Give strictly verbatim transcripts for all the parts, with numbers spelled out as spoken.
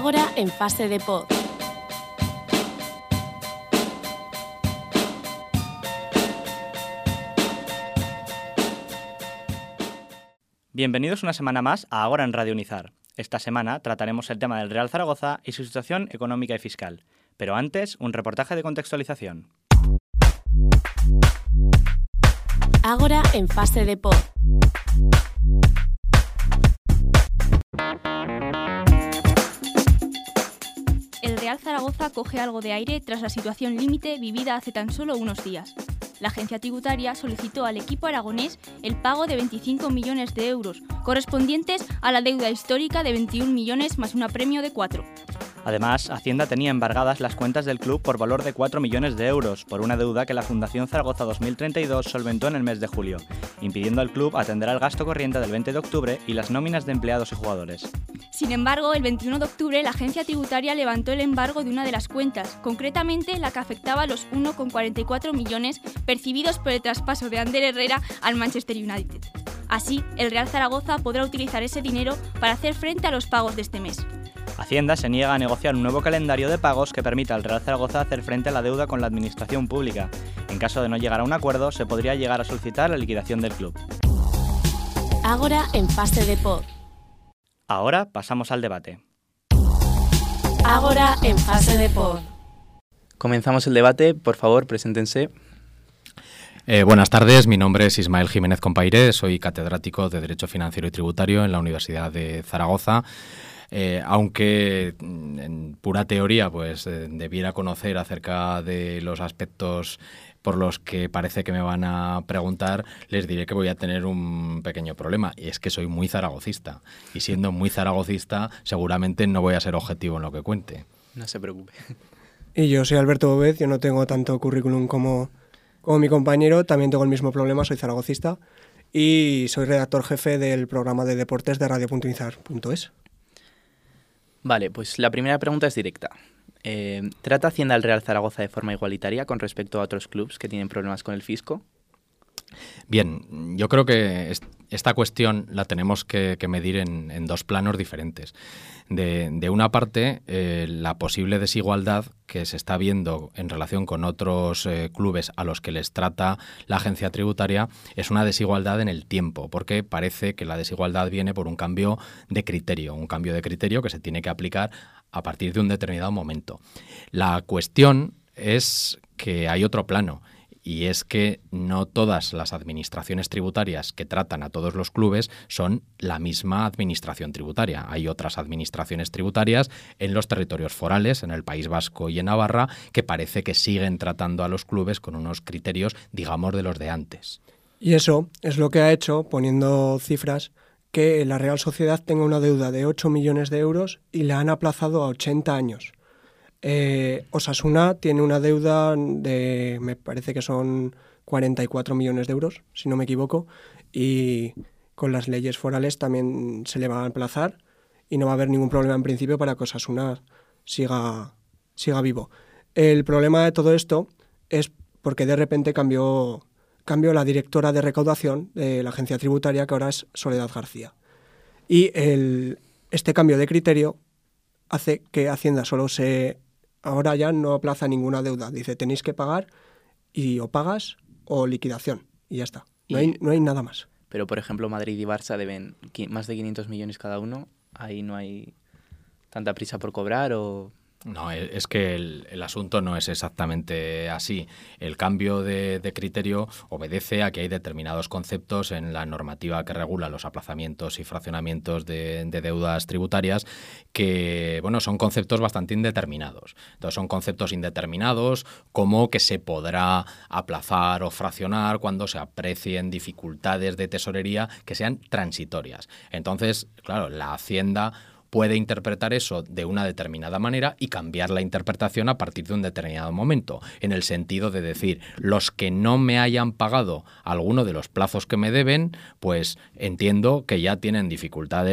Agora en fase de pod. Bienvenidos una semana más a Agora en Radio Unizar. Esta semana trataremos el tema del Real Zaragoza y su situación económica y fiscal. Pero antes, un reportaje de contextualización. Agora en fase de pod. El Real Zaragoza coge algo de aire tras la situación límite vivida hace tan solo unos días. La agencia tributaria solicitó al equipo aragonés el pago de veinticinco millones de euros, correspondientes a la deuda histórica de veintiún millones más un apremio de cuatro. Además, Hacienda tenía embargadas las cuentas del club por valor de cuatro millones de euros por una deuda que la Fundación Zaragoza dos mil treinta y dos solventó en el mes de julio, impidiendo al club atender al gasto corriente del veinte de octubre y las nóminas de empleados y jugadores. Sin embargo, el veintiuno de octubre la agencia tributaria levantó el embargo de una de las cuentas, concretamente la que afectaba a los uno coma cuarenta y cuatro millones percibidos por el traspaso de Ander Herrera al Manchester United. Así, el Real Zaragoza podrá utilizar ese dinero para hacer frente a los pagos de este mes. Hacienda se niega a negociar un nuevo calendario de pagos que permita al Real Zaragoza hacer frente a la deuda con la administración pública. En caso de no llegar a un acuerdo, se podría llegar a solicitar la liquidación del club. Agora en fase de pod. Ahora pasamos al debate. Agora en fase de pod. Comenzamos el debate, por favor, preséntense. Eh, buenas tardes, mi nombre es Ismael Jiménez Compairé, soy catedrático de Derecho Financiero y Tributario en la Universidad de Zaragoza. Eh, aunque en pura teoría pues eh, debiera conocer acerca de los aspectos por los que parece que me van a preguntar, les diré que voy a tener un pequeño problema, y es que soy muy zaragocista, y siendo muy zaragocista seguramente no voy a ser objetivo en lo que cuente. No se preocupe. Y yo soy Alberto Bóvez, yo no tengo tanto currículum como, como mi compañero, también tengo el mismo problema, soy zaragocista y soy redactor jefe del programa de deportes de radio punto unizar punto es. Vale, pues la primera pregunta es directa. Eh, ¿Trata Hacienda al Real Zaragoza de forma igualitaria con respecto a otros clubes que tienen problemas con el fisco? Bien, yo creo que est- esta cuestión la tenemos que, que medir en, en dos planos diferentes. De, de una parte, eh, la posible desigualdad que se está viendo en relación con otros eh, clubes a los que les trata la agencia tributaria es una desigualdad en el tiempo, porque parece que la desigualdad viene por un cambio de criterio, un cambio de criterio que se tiene que aplicar a partir de un determinado momento. La cuestión es que hay otro plano, y es que no todas las administraciones tributarias que tratan a todos los clubes son la misma administración tributaria. Hay otras administraciones tributarias en los territorios forales, en el País Vasco y en Navarra, que parece que siguen tratando a los clubes con unos criterios, digamos, de los de antes. Y eso es lo que ha hecho, poniendo cifras, que la Real Sociedad tenga una deuda de ocho millones de euros y la han aplazado a ochenta años. Eh, Osasuna tiene una deuda de, me parece que son cuarenta y cuatro millones de euros, si no me equivoco, y con las leyes forales también se le va a aplazar y no va a haber ningún problema en principio para que Osasuna siga, siga vivo. El problema de todo esto es porque de repente cambió, cambió la directora de recaudación de la agencia tributaria, que ahora es Soledad García. Y el, este cambio de criterio hace que Hacienda solo se... Ahora ya no aplaza ninguna deuda. Dice, tenéis que pagar y o pagas o liquidación. Y ya está. No, hay, no hay nada más. Pero, por ejemplo, Madrid y Barça deben más de quinientos millones cada uno. Ahí no hay tanta prisa por cobrar o... No, es que el, el asunto no es exactamente así. El cambio de, de criterio obedece a que hay determinados conceptos en la normativa que regula los aplazamientos y fraccionamientos de, de deudas tributarias que, bueno, son conceptos bastante indeterminados. Entonces, son conceptos indeterminados como que se podrá aplazar o fraccionar cuando se aprecien dificultades de tesorería que sean transitorias. Entonces, claro, la Hacienda puede interpretar eso de una determinada manera y cambiar la interpretación a partir de un determinado momento, en el sentido de decir, los que no me hayan pagado alguno de los plazos que me deben, pues entiendo que ya tienen dificultades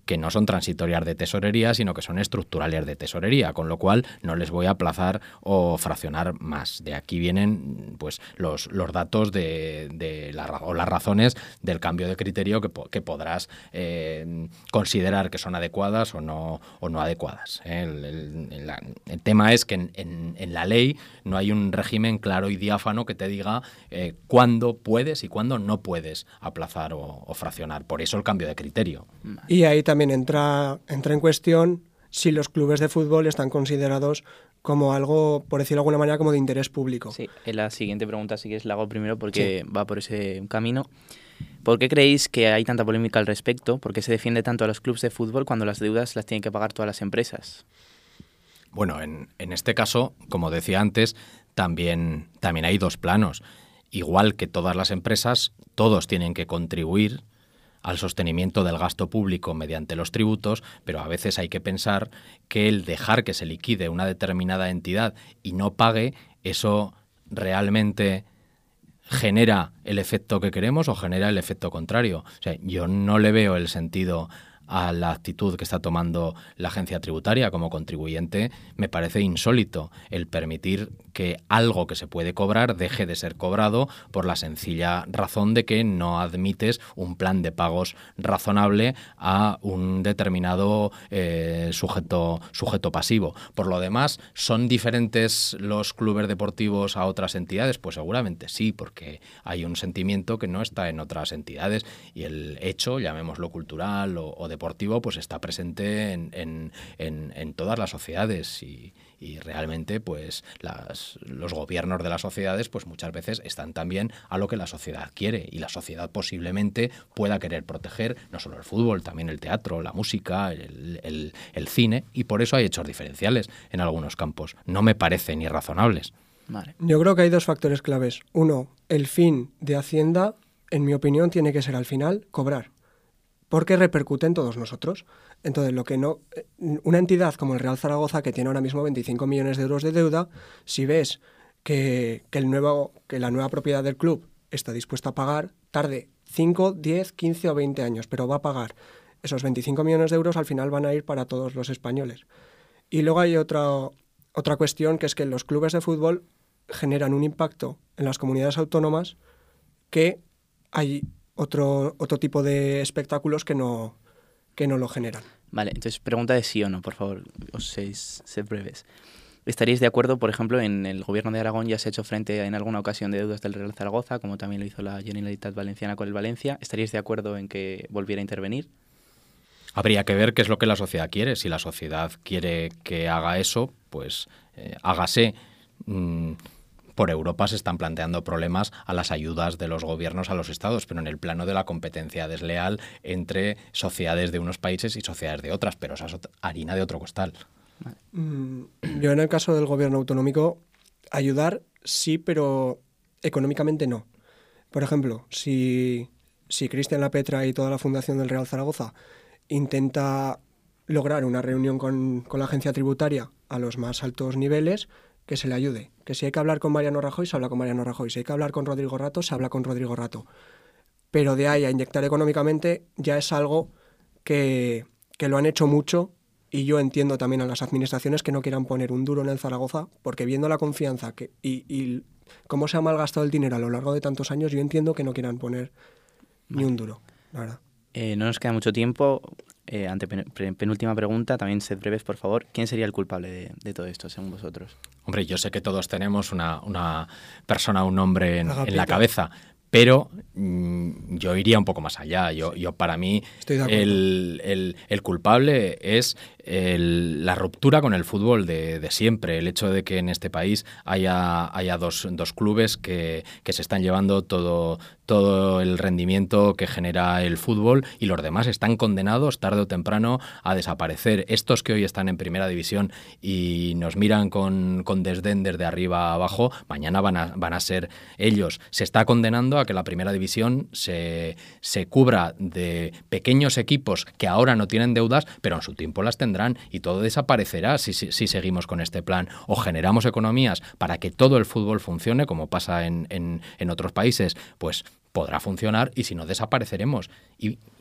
que no son transitorias de tesorería, sino que son estructurales de tesorería, con lo cual no les voy a aplazar o fraccionar más. De aquí vienen pues los, los datos de, de la, o las razones del cambio de criterio que, que podrás eh, considerar que son adecuadas o no, o no adecuadas. ¿eh? El, el, la, el tema es que en, en, en la ley no hay un régimen claro y diáfano que te diga eh, cuándo puedes y cuándo no puedes aplazar o, o fraccionar. Por eso el cambio de criterio. Y ahí también entra, entra en cuestión si los clubes de fútbol están considerados como algo, por decirlo de alguna manera, como de interés público. Sí, la siguiente pregunta sí que es la hago primero porque sí. va por ese camino. ¿Por qué creéis que hay tanta polémica al respecto? ¿Por qué se defiende tanto a los clubes de fútbol cuando las deudas las tienen que pagar todas las empresas? Bueno, en, en este caso, como decía antes, también, también hay dos planos. Igual que todas las empresas, todos tienen que contribuir al sostenimiento del gasto público mediante los tributos, pero a veces hay que pensar que el dejar que se liquide una determinada entidad y no pague, eso realmente genera el efecto que queremos o genera el efecto contrario. O sea, yo no le veo el sentido a la actitud que está tomando la agencia tributaria como contribuyente. Me parece insólito el permitir que algo que se puede cobrar deje de ser cobrado por la sencilla razón de que no admites un plan de pagos razonable a un determinado eh, sujeto, sujeto pasivo. Por lo demás, ¿son diferentes los clubes deportivos a otras entidades? Pues seguramente sí, porque hay un sentimiento que no está en otras entidades y el hecho, llamémoslo cultural o, o deportivo, pues está presente en, en, en, en todas las sociedades y, y realmente pues las, los gobiernos de las sociedades pues muchas veces están también a lo que la sociedad quiere y la sociedad posiblemente pueda querer proteger no solo el fútbol, también el teatro, la música, el, el, el cine, y por eso hay hechos diferenciales en algunos campos. No me parecen irrazonables. Vale. Yo creo que hay dos factores claves. Uno, el fin de Hacienda, en mi opinión, tiene que ser al final cobrar, porque repercute en todos nosotros. Entonces, lo que no, una entidad como el Real Zaragoza, que tiene ahora mismo veinticinco millones de euros de deuda, si ves que, que, el nuevo, que la nueva propiedad del club está dispuesta a pagar, tarde cinco, diez, quince o veinte años, pero va a pagar esos veinticinco millones de euros, al final van a ir para todos los españoles. Y luego hay otra, otra cuestión, que es que los clubes de fútbol generan un impacto en las comunidades autónomas que hay otro, otro tipo de espectáculos que no, que no lo generan. Vale, entonces pregunta de sí o no, por favor, os seis, sed breves. ¿Estaríais de acuerdo, por ejemplo, en el gobierno de Aragón ya se ha hecho frente en alguna ocasión de deudas del Real Zaragoza, como también lo hizo la Generalitat Valenciana con el Valencia? ¿Estaríais de acuerdo en que volviera a intervenir? Habría que ver qué es lo que la sociedad quiere. Si la sociedad quiere que haga eso, pues eh, hágase. Mm, por Europa se están planteando problemas a las ayudas de los gobiernos a los estados, pero en el plano de la competencia desleal entre sociedades de unos países y sociedades de otras, pero esa es harina de otro costal. Yo en el caso del gobierno autonómico, ayudar sí, pero económicamente no. Por ejemplo, si, si Cristian Lapetra y toda la fundación del Real Zaragoza intenta lograr una reunión con, con la agencia tributaria a los más altos niveles, que se le ayude. Que si hay que hablar con Mariano Rajoy, se habla con Mariano Rajoy. Si hay que hablar con Rodrigo Rato, se habla con Rodrigo Rato. Pero de ahí a inyectar económicamente ya es algo que, que lo han hecho mucho, y yo entiendo también a las administraciones que no quieran poner un duro en el Zaragoza, porque viendo la confianza que, y, y cómo se ha malgastado el dinero a lo largo de tantos años, yo entiendo que no quieran poner ni un duro, la verdad. Eh, no nos queda mucho tiempo. Eh, ante pen, penúltima pregunta, también sed breves, por favor. ¿Quién sería el culpable de, de todo esto, según vosotros? Hombre, yo sé que todos tenemos una, una persona, un nombre en, en la cabeza, pero mmm, yo iría un poco más allá. Yo, yo para mí, el, el, el culpable es el, la ruptura con el fútbol de, de siempre. El hecho de que en este país haya, haya dos, dos clubes que, que se están llevando todo, todo el rendimiento que genera el fútbol y los demás están condenados tarde o temprano a desaparecer. Estos que hoy están en primera división y nos miran con, con desdén desde arriba a abajo, mañana van a, van a ser ellos. Se está condenando a que la primera división se, se cubra de pequeños equipos que ahora no tienen deudas, pero en su tiempo las tendrán, y todo desaparecerá si, si, si seguimos con este plan. O generamos economías para que todo el fútbol funcione, como pasa en, en, en otros países, pues podrá funcionar, y si no, desapareceremos. Y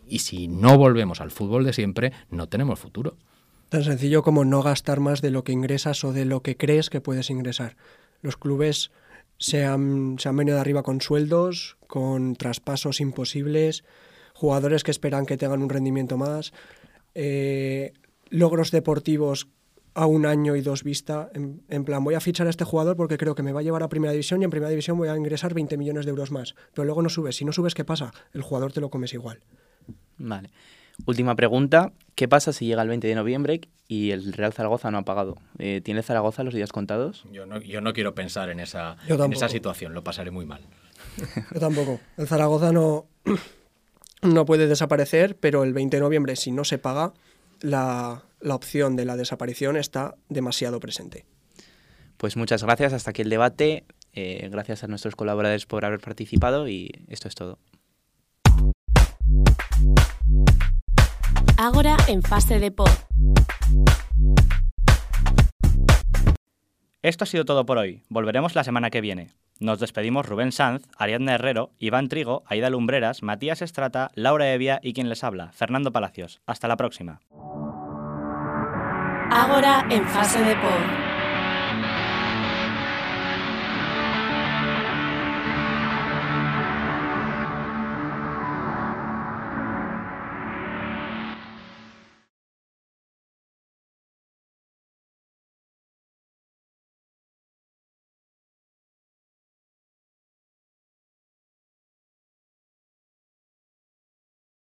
y si no volvemos al fútbol de siempre, no tenemos futuro. Tan sencillo como no gastar más de lo que ingresas o de lo que crees que puedes ingresar. Los clubes se han, se han venido de arriba con sueldos, con traspasos imposibles, jugadores que esperan que tengan un rendimiento más, eh, logros deportivos a un año y dos vista, en, en plan, voy a fichar a este jugador porque creo que me va a llevar a Primera División y en Primera División voy a ingresar veinte millones de euros más. Pero luego no subes. Si no subes, ¿qué pasa? El jugador te lo comes igual. Vale. Última pregunta. ¿Qué pasa si llega el veinte de noviembre y el Real Zaragoza no ha pagado? Eh, ¿Tiene Zaragoza los días contados? Yo no, yo no quiero pensar en esa, Yo en esa situación, lo pasaré muy mal. Yo tampoco. El Zaragoza no, no puede desaparecer, pero el veinte de noviembre, si no se paga, la, la opción de la desaparición está demasiado presente. Pues muchas gracias. Hasta aquí el debate. Eh, gracias a nuestros colaboradores por haber participado y esto es todo. Ágora en fase de pod. Esto ha sido todo por hoy. Volveremos la semana que viene. Nos despedimos Rubén Sanz, Ariadna Herrero, Iván Trigo, Aida Lumbreras, Matías Estrata, Laura Evia y quien les habla, Fernando Palacios. Hasta la próxima. Ágora en fase de pod.